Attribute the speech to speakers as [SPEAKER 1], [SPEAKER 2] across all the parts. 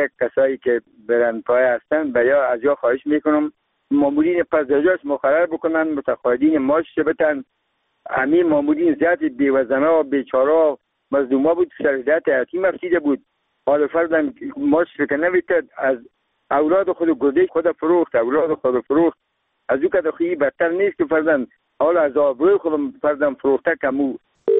[SPEAKER 1] دیگه کسایی که برند پای هستن بیا از یا خواهش میکنم مامورین پزاجاش مقرر بکنن، متقاعدین ماش بتن. همین مامورین زیاد بیوزنه و بیچاره مظلوما بود، شرایط حیاتی مفسیده بود. حالا فردن ماش فکر نویتد از اولاد خود گذشت خود فروخت، اولاد خود فروخت. از او که دخویی بدتر نیست که فردن حالا از آبروی خودم فردن فروخته کمو.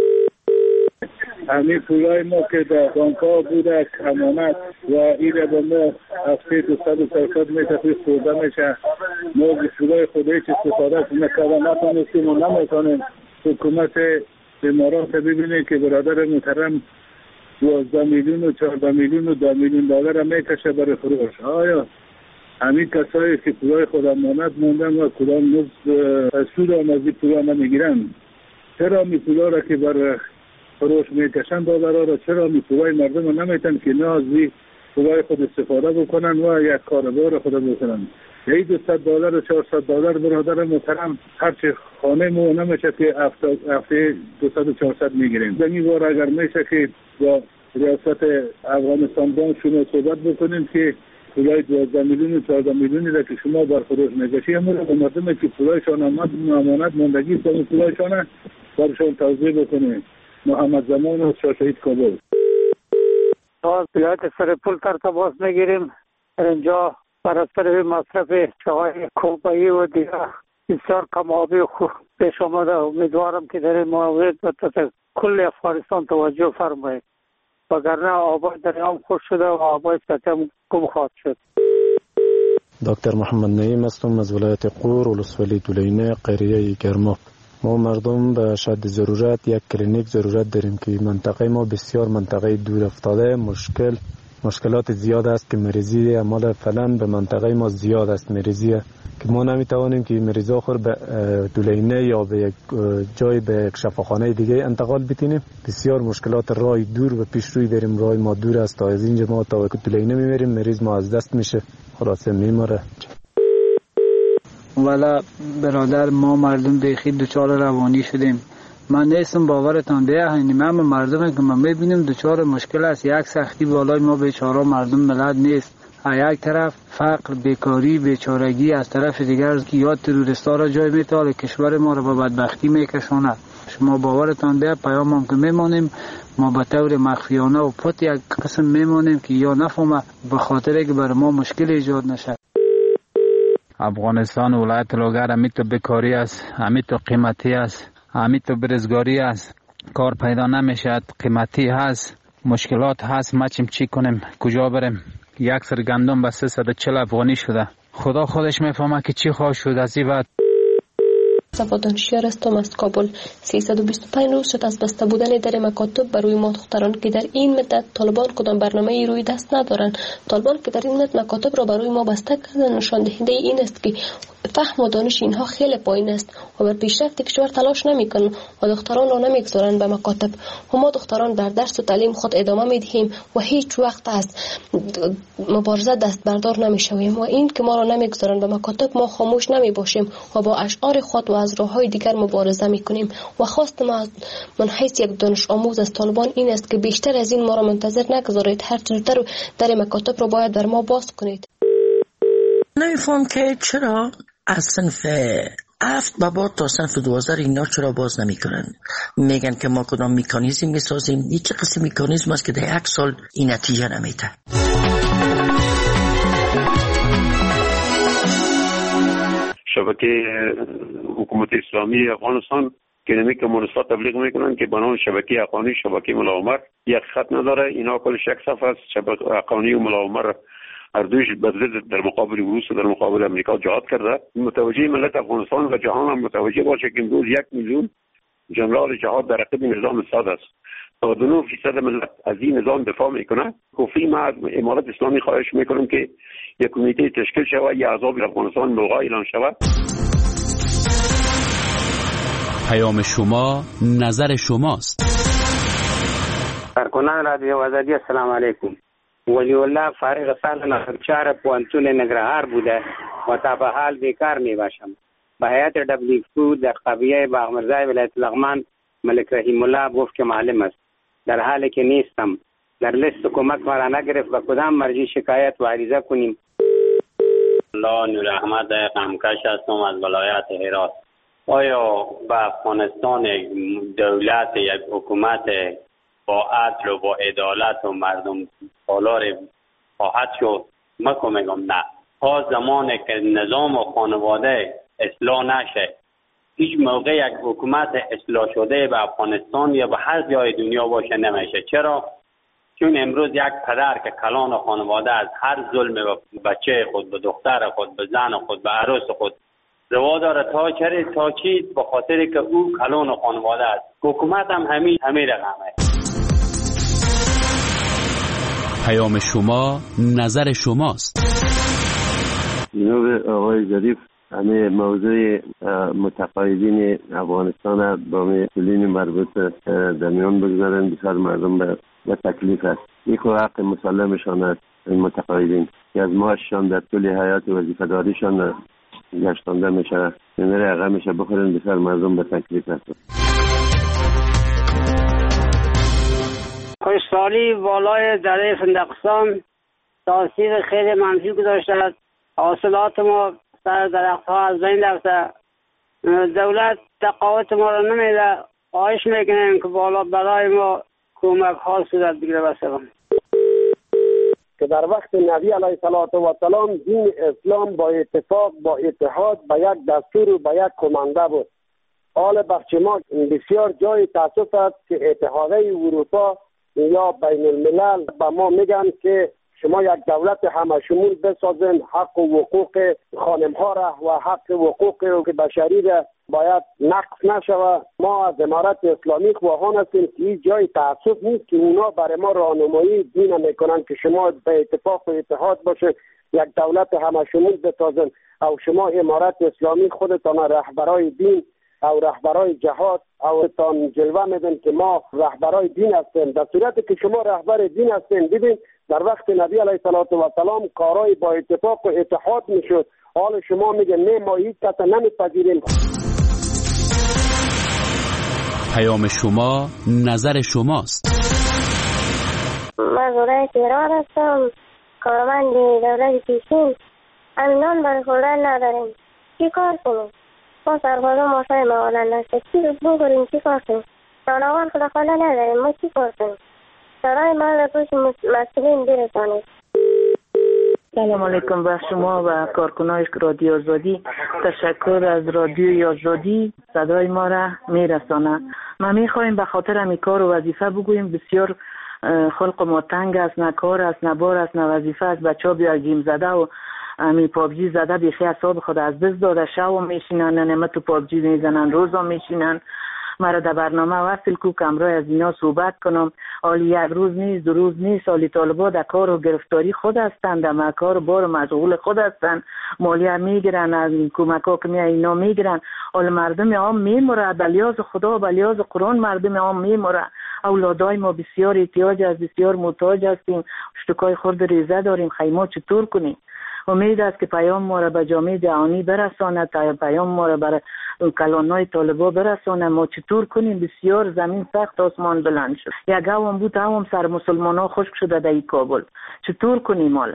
[SPEAKER 2] همین پولای ما که در بانک‌ها بوده امانت و این به ما هفته 200 میتر خورده میشه. ما به پولای خود هیچ استفاده نکردن، نتونستیم و نمیتونیم. حکومت امارات ببینه که برادر محترم 12 میلیون و 14 میلیون و 2 میلیون دلار میکشه برای فروش. آیا همین کسایی که پولای خود امانت موندن و کدام سود هم از این پولا نمیگیرن؟ چرا می پولا را که بر فروش میکشن دلار را چرا می پولای مردم را نمیتن که نه از این پولای خود استفاده بکنن و یک کاربار خود بکنن؟ یه $200 و $400 برادر محترم هرچی خانه مو نمیشه که هفته 200-400 میگیریم. دمی بار اگر میشه که با ریاست افغانستان بانک شما صحبت بکنیم که پولای 12 میلیون و 14 میلیونی را که شما بر فروش میکشی همون را به مردم که پولایشان امانت ماندگی است و پولایشان برشان توضیح بکنیم. محمد زمان و شاهشهید کابل.
[SPEAKER 3] تا ولایت سرپل تماس میگیریم. اینجا بر اثر مصرف چای کوبایی و دیگر بسیار کم‌آبی خوب پیش آمده. امیدوارم که در این مورد کل افغانستان توجه فرمایید، وگرنه آبای دریام خوش شده و آبای سطح کم خواهد شد.
[SPEAKER 4] دکتر محمد نعیم هستم از ولایت غور ولسوالی دولینه قریه گرما. ما مردم به شدت ضرورت یک کلینیک ضرورت داریم که منطقه ما بسیار منطقه دور افتاده، مشکلات زیاد است که مریضی اعمال فعلا به منطقه ما زیاد است مریضی که ما نمیتوانیم که مریضا خور به دولینه یا به یک جای به یک شفاخانه دیگه انتقال بتینیم. بسیار مشکلات راه دور و پیش روی داریم، راه ما دور است تا از اینجا ما تا دولینه میبریم مریض ما از دست میشه، خلاصه میمره.
[SPEAKER 5] والا برادر ما مردم بیخی دچار روانی شدیم. من نیستم باورتان بیه همه مردم که ما میبینیم دچار مشکل است. یک سختی بالای ما بیچاره مردم ملت نیست. یک طرف فقر، بیکاری، بیچارگی، از طرف دیگر که یا تروریستا را جای میتاله کشور ما را به بدبختی میکشاند. شما باورتان بیه پیامم که میمانیم ما به طور مخفیانه و پت یک قسم میمانیم که یا نفهمه به خاطر که برای ما مشکل ایجاد نشه.
[SPEAKER 6] افغانستان ولایت لوگر همیت تو بیکاری است، همیت تو قیمتی است، همیت تو برزگاری است، کار پیدا نمیشد، قیمتی هست، مشکلات هست. ما چی کنیم؟ کجا بریم؟ یک سر گندم به 340 افغانی شده. خدا خودش میفهمه که چی خواهد شد از این بعد.
[SPEAKER 7] صفا دانشیار هستم از کابل. 325 روز شد از بسته بودن در مکاتب برای ما دختران که در این مدت طالبان کدام برنامه روی دست ندارند. طالبان که در این مدت مکاتب را برای ما بسته کردن نشان دهنده این است که فهم و دانش اینها خیلی پایین است و بر پیشرفت کشور تلاش نمیکنند و دختران را نمیگذارند به مکاتب. و ما دختران در درس و تعلیم خود ادامه میدهیم و هیچ وقت از مبارزه دست بردار نمیشویم و این که ما را نمیگذارند به مکاتب ما خاموش نمیباشیم و با اشعار خود و از راههای دیگر مبارزه میکنیم. و خواست ما من حیث یک دانش آموز از طالبان این است که بیشتر از این ما را منتظر نگذارید، هر زودتر در مکاتب را باید بر ما باز کنید.
[SPEAKER 8] نمیفهم که چرا از صنف 7 به بعد تا صنف 12 اینا چرا باز نمی کنن؟ میگن که ما کدام مکانیزم میسازیم. این چه قسم مکانیزم است که در 1 سال این نتیجه نمیده؟
[SPEAKER 9] شبکه حکومت اسلامی افغانستان که نمی کمونیست‌ها تبلیغ میکنن که بنام شبکه حقانی شبکه ملاومر یک خط نداره. اینا کلش یک صفحه است. شبکه حقانی و ملاومر هر دویش بدلد در مقابل روس و در مقابل امریکا جهاد کرده. متوجه ملت افغانستان و جهان هم متوجه باشه که امروز 1 میلیون جنرال جهاد در رقب نظام اسد است. 99% ملت از این نظام دفاع میکنه. گفتیم ما از امارت اسلامی خواهش میکنم که یک کمیته تشکیل شود، یک عذاب افغانستان ملغا اعلان شود.
[SPEAKER 10] پیام شما نظر شماست.
[SPEAKER 11] کارکنان رادیو آزادی السلام علیکم. ولی الله فارغ سال نخچار پوانتون نگرهار بوده و تا به حال بیکار می باشم. به هیئت دبلیو در قبیله باغمرزای ولایت لغمان ملک رحیم الله گفت که معلم است، در حالی که نیستم. در لیست کمک ما را نگرفت و کدام مرجع شکایت و عریضه کنیم.
[SPEAKER 12] الله نور احمد قمکش هستم از ولایت هرات. آیا به افغانستان دولت یک حکومت با عدل و با عدالت و مردم سالار خواهد شد؟ من میگم نه. تا زمانی که نظام و خانواده اصلاح نشه، هیچ موقع یک حکومت اصلاح شده به افغانستان یا به هر جای دنیا باشه نمیشه. چرا؟ چون امروز یک پدر که کلان خانواده از هر ظلم به بچه خود، به دختر خود، به زن خود، به عروس خود روا داره تا چی؟ به خاطر که او کلان خانواده است. حکومت هم همین رقمه.
[SPEAKER 10] پیام شما نظر شماست.
[SPEAKER 9] جناب آقای ظریف، همه موضوع متقاعدین افغانستان با مسئولین مربوط در میان بگذارن. بسیار مردم به تکلیف است. یک حق مسلمشان است این متقاعدین که از معاششان در طول حیات وظیفه‌داریشان گشتانده میشه، این رقم میشه بخورن. بسیار مردم به تکلیف است.
[SPEAKER 13] خوشحالی والای دره فندقستان تاثیر خیلی منفی گذاشته است. حاصلات ما سر درخت ها از بین رفته. دولت تقاعد ما را نمیده. خواهش میکنیم که بالا برای ما کمک ها صورت بگیره. بسیارم
[SPEAKER 14] که در وقت نبی علیه السلام دین اسلام با اتفاق، با اتحاد، با یک دستور و با یک کمانده بود. حال بخش ما بسیار جای تاسف است که اتحادیه اروپا یا بین الملل به ما میگن که شما یک دولت همه شمول بسازین، حق و حقوق خانم ها را و حق و حقوق بشری را باید نقص نشوه. ما از امارت اسلامی خواهان هستیم که این جای تعصب نیست که اونا برای ما راهنمایی دین میکنن که شما به اتفاق و اتحاد باشه، یک دولت همه شمول بسازین. او شما امارت اسلامی خودتان رهبرای دین او رهبرای جهاد او تان جلوه میدن که ما رهبرای دین هستیم. در صورتی که شما رهبر دین هستین، ببین در وقت نبی علیه السلام کارای با اتفاق و اتحاد میشد. حال شما میگن نه، ما هیچ کس نمیپذیریم.
[SPEAKER 10] پیام شما نظر شماست.
[SPEAKER 15] من زورای تهران هستم، کارمند دولت پیشین. الان برای خوردن نداریم، چی کار کنیم؟ ما سربازا ماشای موالن نشته، چی رو بگوریم؟ چی کار کنیم؟ جانوان خلاخانه نداریم، ما چی کار کنیم؟ سرای ما را پوش مسئولین برسانید.
[SPEAKER 16] سلام علیکم به شما و کارکنای رادیو آزادی. تشکر از رادیو آزادی صدای ما را میرسانه. ما میخوایم به خاطر همی کار و وظیفه بگوییم. بسیار خلق ما تنگ است، نه کار است، نه بار است، نه وظیفه است. بچه ها بیا گیم زده و همی پابجی زده بیخی اصاب خود از دست داده. شو میشینن، نه تو پابجی میزنن، روزا میشینن. مرا در برنامه وصل کو کمرای از اینا صحبت کنم. حالی یک روز نیست، دو روز نیست. حالی طالبا در کار و گرفتاری خود هستند، در کار بار مشغول خود هستند. مالیه میگیرن، از کمک ها که اینا میگیرن. حالی مردم عام میموره، بلیاز خدا، بلیاز قرآن مردم عام میموره. اولادای ما بسیار احتیاج است، بسیار محتاج هستیم. اشتکای خورد ریزه داریم. خیمه چطور کنیم؟ امید است که پیام ما را به جامعه جهانی برساند، پیام ما را بر کلانای طالبا برساند. ما چطور کنیم؟ بسیار زمین سخت، آسمان بلند شد. یک هم بود، هم سر مسلمان ها خشک شده در کابل. چطور کنیم حالا؟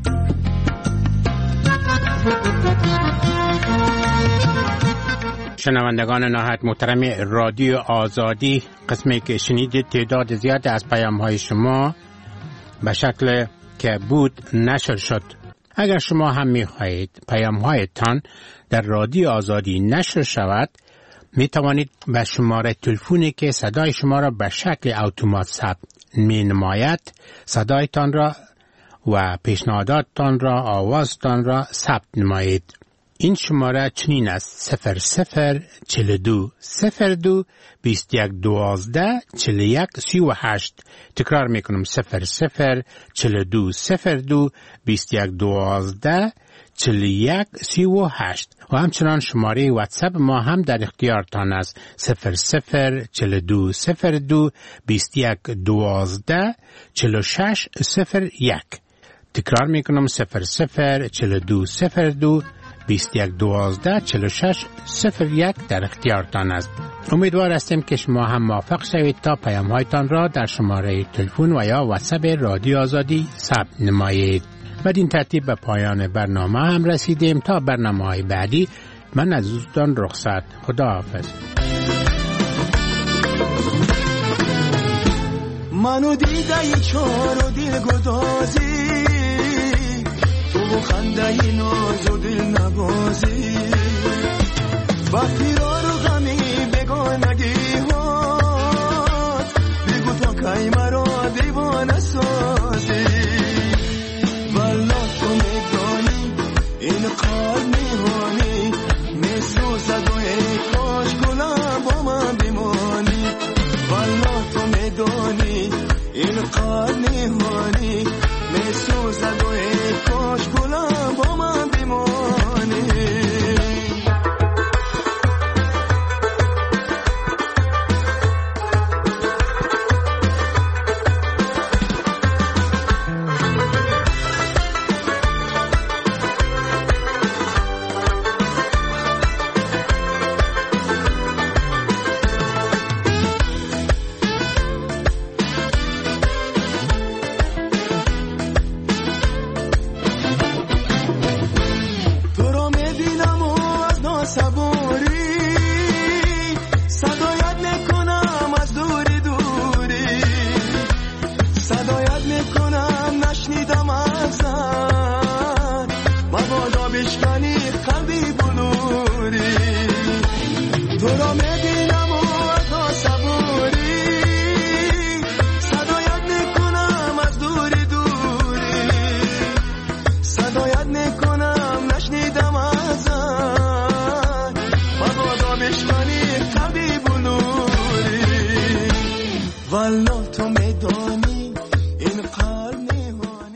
[SPEAKER 17] شنوندگان نهایت محترم رادیو آزادی، قسمی که شنیدید تعداد زیاد از پیام های شما به شکل که بود نشر شد. اگر شما هم می‌خواهید پیام‌هایتان در رادیو آزادی نشر شود، می‌توانید به شماره تلفنی که صدای شما را به شکل اتومات ثبت می‌نماید، صدایتان را و پیشنهاداتتان را، آوازتان را ثبت نمایید. این شماره چنین است: 0042 02 21 12 41 38. تکرار میکنم: 0042 02 21 12 41 38. و همچنان شماره واتساپ ما هم در اختیارتان است: 0042 02 21 12 46 01. تکرار میکنم: 0042 02 21 12 46 01 در اختیارتان است. امیدوار هستیم که شما هم موافق شوید تا پیام هایتان را در شماره تلفن و یا واتساپ رادیو آزادی ثبت نمایید. بدین ترتیب به پایان برنامه هم رسیدیم. تا برنامه‌های بعدی من از دوستان رخصت. خداحافظ.
[SPEAKER 18] منو دیده چار و دل گدازی، تو خنده ناز و دل نبازی، با پیرار و غمی بگانگی ها، بگو تا که مرا دیوانه سازی. والا تو میدانی این قلب میهانی، میسوزد و ای کاش گلم با من بمانی. والا تو میدانی این قلب میهانی، میسوزد و